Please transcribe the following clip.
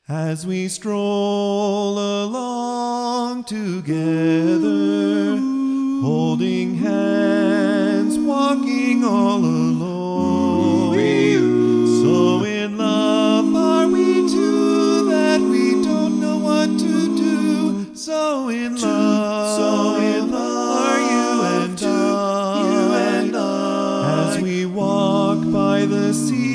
As we stroll along together, holding hands, walking all alone. So in love are we two that we don't know what to do. So in love are you and I. As we walk by the sea